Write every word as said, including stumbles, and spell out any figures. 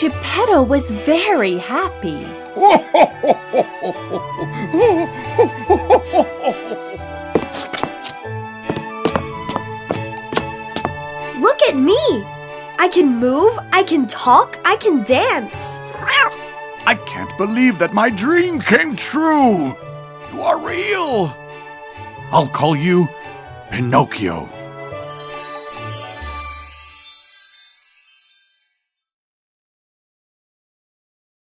Geppetto was very happy. Look at me! I can move, I can talk, I can dance. I can't believe that my dream came true. You are real. I'll call you Pinocchio.